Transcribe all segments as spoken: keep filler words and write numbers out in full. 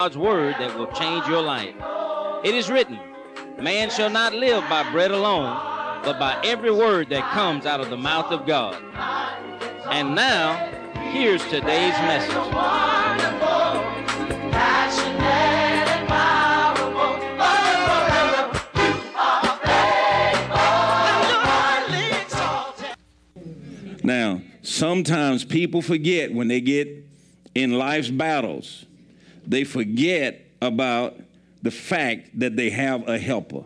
God's word that will change your life. It is written, man shall not live by bread alone, but by every word that comes out of the mouth of God. And now, here's today's message. Now, sometimes people forget when they get in life's battles, they forget about the fact that they have a helper.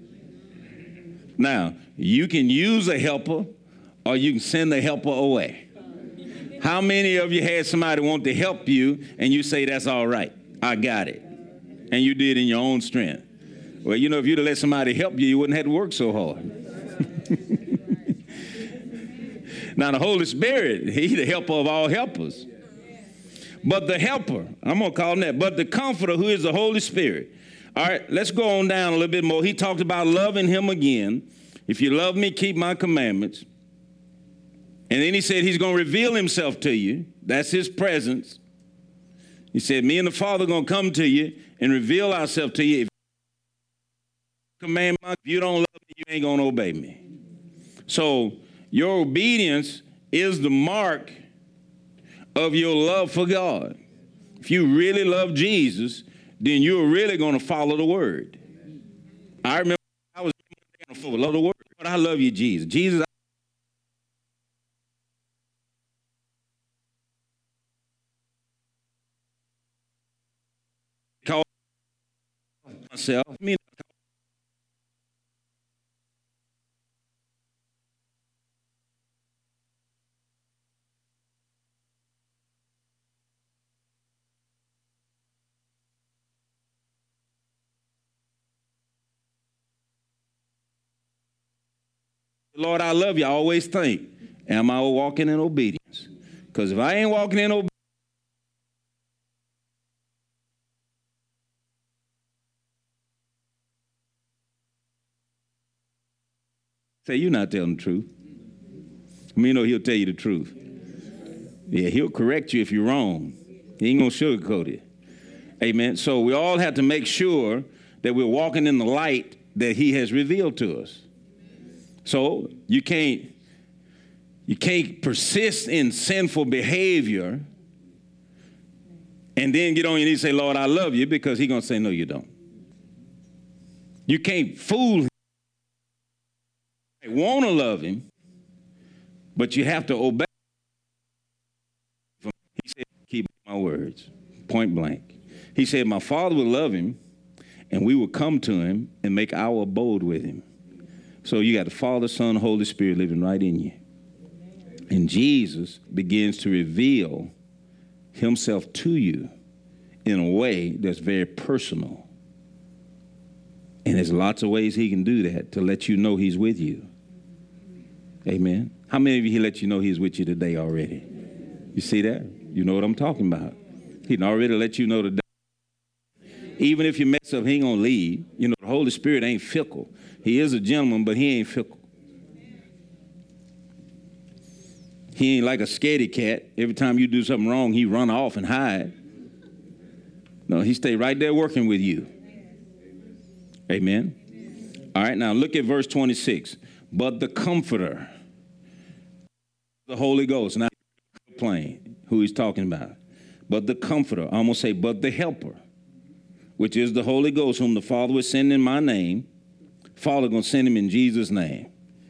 Now, you can use a helper or you can send the helper away. How many of you had somebody want to help you and you say, that's all right, I got it, and you did in your own strength? Well, you know, if you'd have let somebody help you, you wouldn't have to work so hard. Now, the Holy Spirit, he's the helper of all helpers. But the helper, I'm going to call him that, but the comforter, who is the Holy Spirit. All right, let's go on down a little bit more. He talked about loving him again. If you love me, keep my commandments. And then he said he's going to reveal himself to you. That's his presence. He said, me and the Father are going to come to you and reveal ourselves to you. If you command my, if you don't love me, you ain't going to obey me. So your obedience is the mark of your love for God. If you really love Jesus, then you're really going to follow the word. I remember I was going to follow the word, but I love you, Jesus. Jesus, I call myself. I mean, Lord, I love you. I always think, am I walking in obedience? Because if I ain't walking in obedience, say you're not telling the truth. I mean, you know, he'll tell you the truth. Yeah, he'll correct you if you're wrong. He ain't going to sugarcoat it. Amen. So we all have to make sure that we're walking in the light that he has revealed to us. So you can't, you can't persist in sinful behavior and then get on your knees and say, Lord, I love you, because he's going to say, no, you don't. You can't fool him. You want to love him, but you have to obey. He said, keep my words, point blank. He said, my Father will love him, and we will come to him and make our abode with him. So you got the Father, Son, Holy Spirit living right in you. And Jesus begins to reveal himself to you in a way that's very personal. And there's lots of ways he can do that to let you know he's with you. Amen. How many of you he let you know he's with you today already? You see that? You know what I'm talking about. He can already let you know today. Even if you mess up, he ain't going to leave. You know, the Holy Spirit ain't fickle. He is a gentleman, but he ain't fickle. He ain't like a scaredy cat. Every time you do something wrong, he run off and hide. No, he stay right there working with you. Amen. All right, now look at verse twenty-six. But the Comforter, the Holy Ghost. Now, plain who he's talking about. But the Comforter, I'm going to say, but the Helper, which is the Holy Ghost, whom the Father will send in my name. Father going to send him in Jesus' name.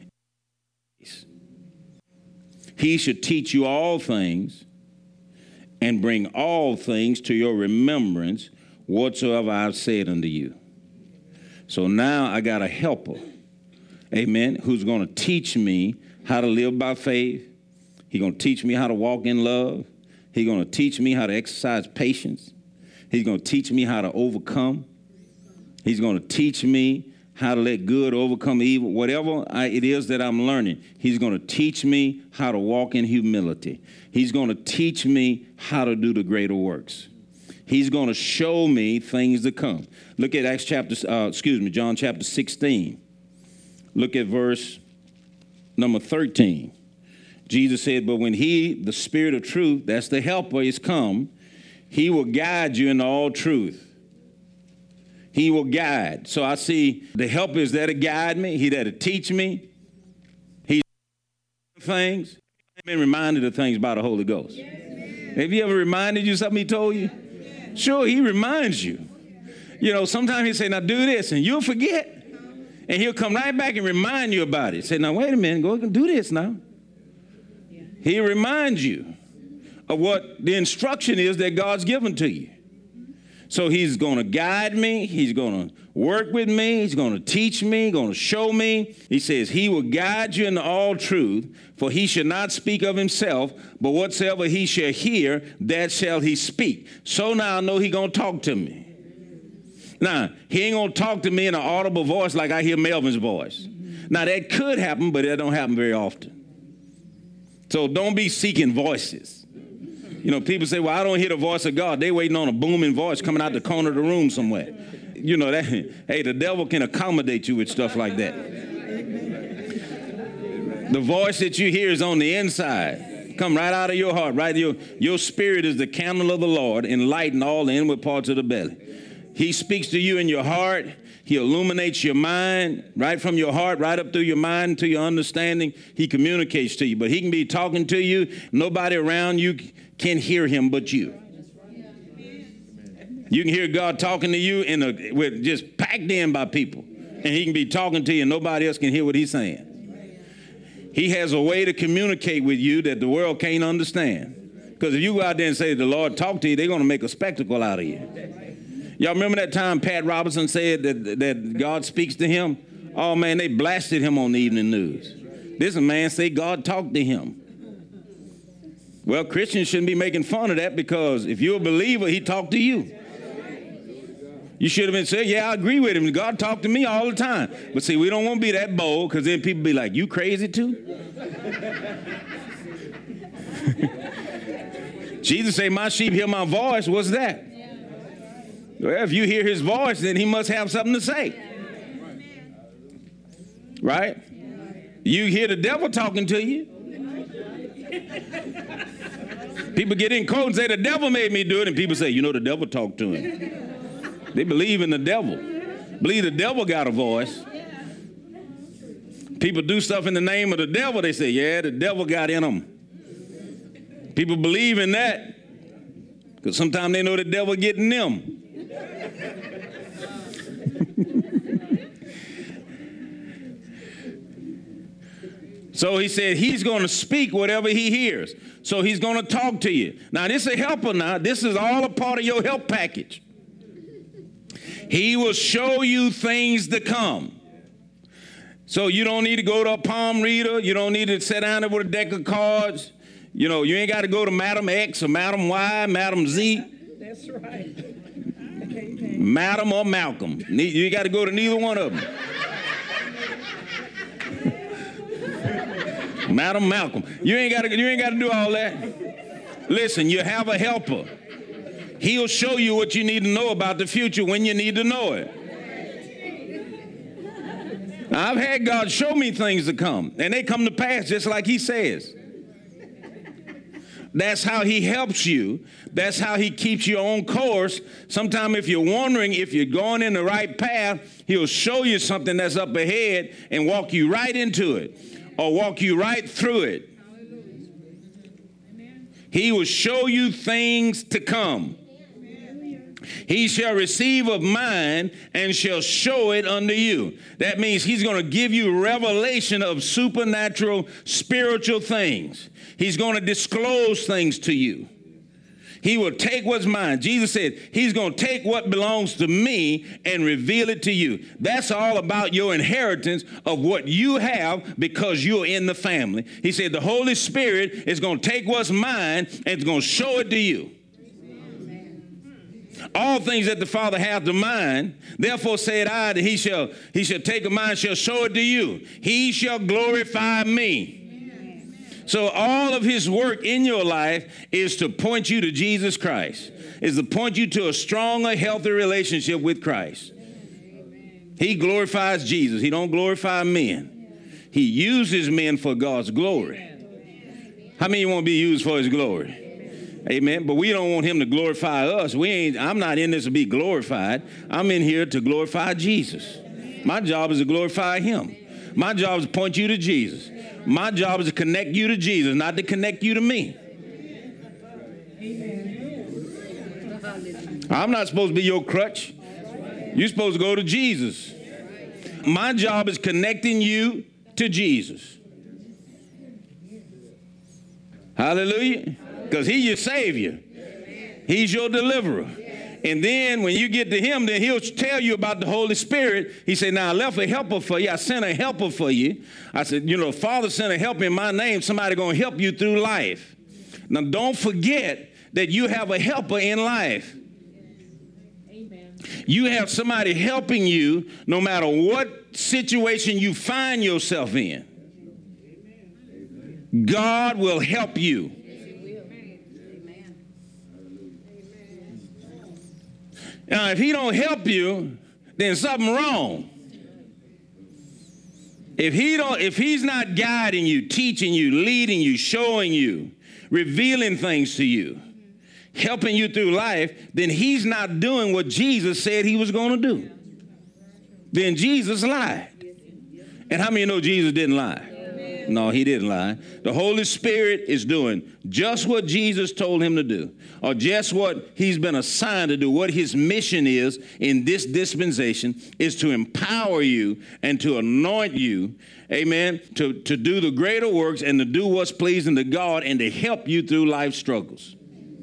He should teach you all things and bring all things to your remembrance whatsoever I've said unto you. So now I got a helper, amen, who's going to teach me how to live by faith. He's going to teach me how to walk in love. He's going to teach me how to exercise patience. He's going to teach me how to overcome. He's going to teach me how to let good overcome evil. Whatever I, it is that I'm learning, he's going to teach me how to walk in humility. He's going to teach me how to do the greater works. He's going to show me things to come. Look at Acts chapter, uh, excuse me, John chapter sixteen. Look at verse number thirteen. Jesus said, but when he, the Spirit of truth, that's the helper, is come, He will guide you into all truth. He will guide. So I see the helper is there to guide me. He there to teach me. He's things. I've been reminded of things by the Holy Ghost. Yes. Have you ever reminded you something he told you? Yes. Sure, he reminds you. You know, sometimes he'll say, now do this, and you'll forget. And he'll come right back and remind you about it. Say, now wait a minute, go and do this now. Yeah. He reminds you of what the instruction is that God's given to you. So he's going to guide me. He's going to work with me. He's going to teach me, going to show me. He says he will guide you into all truth, for he shall not speak of himself, but whatsoever he shall hear, that shall he speak. So now I know he's going to talk to me. Now, he ain't going to talk to me in an audible voice like I hear Melvin's voice. Now, that could happen, but that don't happen very often. So don't be seeking voices. You know, people say, well, I don't hear the voice of God. They waiting on a booming voice coming out the corner of the room somewhere. You know, that. Hey, the devil can accommodate you with stuff like that. The voice that you hear is on the inside. Come right out of your heart, right? Your, your spirit is the candle of the Lord, enlighten all the inward parts of the belly. He speaks to you in your heart. He illuminates your mind right from your heart, right up through your mind to your understanding. He communicates to you, but he can be talking to you. Nobody around you can hear him but you. You can hear God talking to you in a, with just packed in by people, and he can be talking to you and nobody else can hear what he's saying. He has a way to communicate with you that the world can't understand. Because if you go out there and say the Lord talk to you, they're going to make a spectacle out of you. Y'all remember that time Pat Robertson said that, that God speaks to him? Oh, man, they blasted him on the evening news. This man say God talked to him. Well, Christians shouldn't be making fun of that, because if you're a believer, he talked to you. You should have been saying, yeah, I agree with him. God talked to me all the time. But see, we don't want to be that bold, because then people be like, you crazy too? Jesus said, my sheep hear my voice. What's that? Well, if you hear his voice, then he must have something to say. Right? You hear the devil talking to you. People get in court and say, the devil made me do it. And people say, you know, the devil talked to him. They believe in the devil. Believe the devil got a voice. People do stuff in the name of the devil. They say, yeah, the devil got in them. People believe in that because sometimes they know the devil getting them. So he said he's going to speak whatever he hears. So he's going to talk to you. Now, this is a helper now. This is all a part of your help package. He will show you things to come. So you don't need to go to a palm reader. You don't need to sit down there with a deck of cards. You know, you ain't got to go to Madam X or Madam Y, Madam Z. That's right. Madam or Malcolm. You got to go to neither one of them. Madam Malcolm. You ain't got to you ain't got to do all that. Listen, you have a helper. He'll show you what you need to know about the future when you need to know it. Now, I've had God show me things to come, and they come to pass just like he says. That's how he helps you. That's how he keeps you on course. Sometimes if you're wondering if you're going in the right path, he'll show you something that's up ahead and walk you right into it or walk you right through it. He will show you things to come. He shall receive of mine and shall show it unto you. That means he's going to give you revelation of supernatural, spiritual things. He's going to disclose things to you. He will take what's mine. Jesus said he's going to take what belongs to me and reveal it to you. That's all about your inheritance of what you have because you're in the family. He said the Holy Spirit is going to take what's mine and it's going to show it to you. All things that the Father hath to mine, therefore said I that he shall he shall take of mine, shall show it to you. He shall glorify me. Amen. So all of his work in your life is to point you to Jesus Christ, is to point you to a stronger, healthier relationship with Christ. Amen. He glorifies Jesus. He don't glorify men. He uses men for God's glory. Amen. How many want to be used for his glory? Amen. But we don't want him to glorify us. We ain't, I'm not in this to be glorified. I'm in here to glorify Jesus. My job is to glorify him. My job is to point you to Jesus. My job is to connect you to Jesus, not to connect you to me. I'm not supposed to be your crutch. You're supposed to go to Jesus. My job is connecting you to Jesus. Hallelujah. Because he's your Savior. He's your deliverer. And then when you get to him, then he'll tell you about the Holy Spirit. He said, now I left a helper for you. I sent a helper for you. I said, you know, Father sent a helper in my name. Somebody going to help you through life. Now don't forget that you have a helper in life. Amen. You have somebody helping you no matter what situation you find yourself in. God will help you. Now, if he don't help you, then something wrong. If he don't, if he's not guiding you, teaching you, leading you, showing you, revealing things to you, helping you through life, then he's not doing what Jesus said he was going to do. Then Jesus lied. And how many know Jesus didn't lie? No, he didn't lie. The Holy Spirit is doing just what Jesus told him to do, or just what he's been assigned to do. What his mission is in this dispensation is to empower you and to anoint you, amen, to, to do the greater works and to do what's pleasing to God and to help you through life struggles.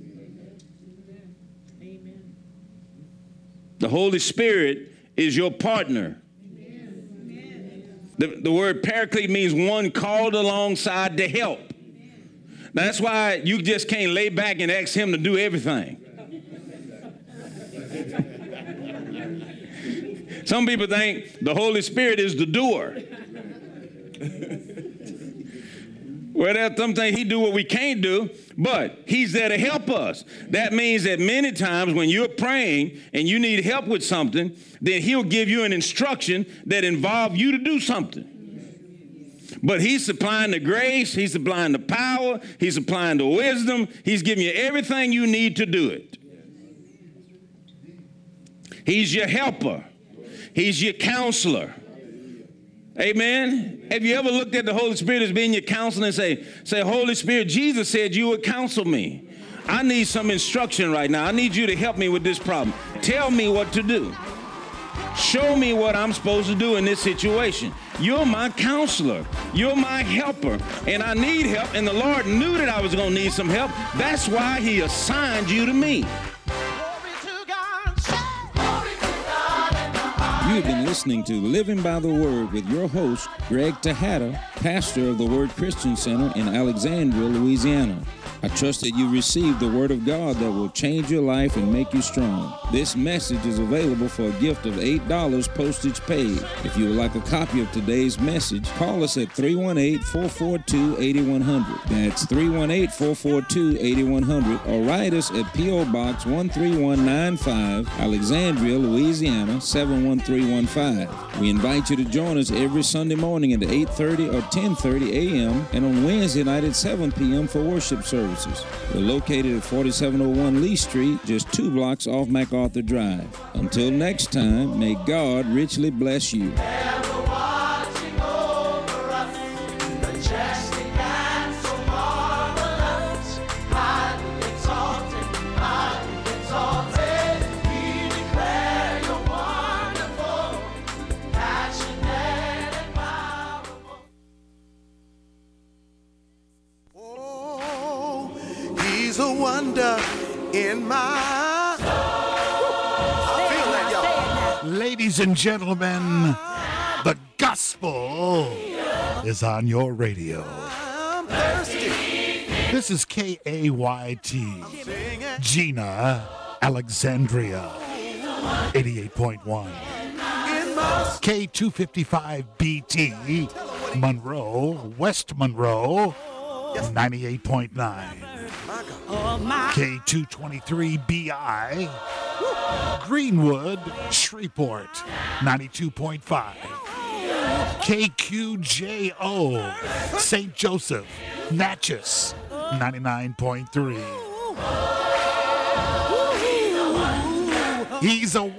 Amen. The Holy Spirit is your partner. The, the word paraclete means one called alongside to help. Now, that's why you just can't lay back and ask him to do everything. Some people think the Holy Spirit is the doer. Well, there's some things he do what we can't do, but he's there to help us. That means that many times when you're praying and you need help with something, then he'll give you an instruction that involves you to do something. But he's supplying the grace, he's supplying the power, he's supplying the wisdom, he's giving you everything you need to do it. He's your helper. He's your counselor. Amen. Have you ever looked at the Holy Spirit as being your counselor and say, say, Holy Spirit, Jesus said you would counsel me. I need some instruction right now. I need you to help me with this problem. Tell me what to do. Show me what I'm supposed to do in this situation. You're my counselor. You're my helper. And I need help. And the Lord knew that I was going to need some help. That's why he assigned you to me. You've been listening to Living by the Word with your host, Greg Tejada, pastor of the Word Christian Center in Alexandria, Louisiana. I trust that you received the Word of God that will change your life and make you strong. This message is available for a gift of eight dollars postage paid. If you would like a copy of today's message, call us at three one eight, four four two, eight one zero zero. That's three one eight, four four two, eight one zero zero. Or write us at P O Box one three one nine five, Alexandria, Louisiana, seven one three one five. We invite you to join us every Sunday morning at eight thirty or ten thirty a.m. and on Wednesday night at seven p.m. for worship services. We're located at forty-seven oh one Lee Street, just two blocks off MacArthur Drive. Until next time, may God richly bless you. He's a wonder in my soul. I feel that, y'all. Ladies and gentlemen, the gospel is on your radio. I'm thirsty. This is K A Y T, Gina, Alexandria, eighty-eight point one. K two fifty-five B T, Monroe, West Monroe, ninety-eight point nine. K two twenty-three B I, Greenwood, Shreveport, ninety-two point five. K Q J O, Saint Joseph, Natchez, ninety-nine point three. He's a